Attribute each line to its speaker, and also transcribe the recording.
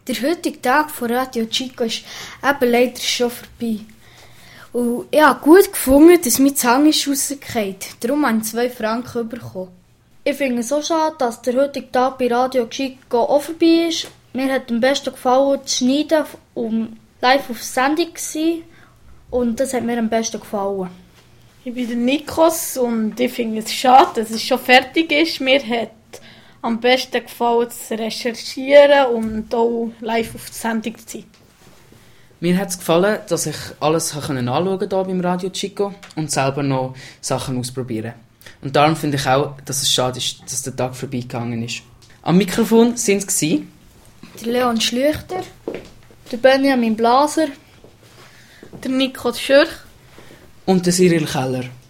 Speaker 1: Der heutige Tag von Radio Chico ist eben leider schon vorbei. Und ich habe gut gefunden, dass mein Zahn ist rausgefallen. Darum habe ich 2 Franken bekommen. Ich finde es so schade, dass der heutige Tag bei Radio Chico auch vorbei ist. Mir hat am besten gefallen, das Schneiden und live auf Sendung gewesen. Und das hat mir am besten gefallen.
Speaker 2: Ich bin der Nikos und ich finde es schade, dass es schon fertig ist. Mir hat am besten gefallen, zu recherchieren und auch live auf die Sendung zu sein.
Speaker 3: Mir hat es gefallen, dass ich alles anschauen konnte hier beim Radio Chico und selber noch Sachen ausprobieren. Und darum finde ich auch, dass es schade ist, dass der Tag vorbeigegangen ist. Am Mikrofon waren es der
Speaker 1: Leon Schlüchter, der Benjamin Blaser,
Speaker 2: der Nikos Schürch
Speaker 3: und der Cyril Keller.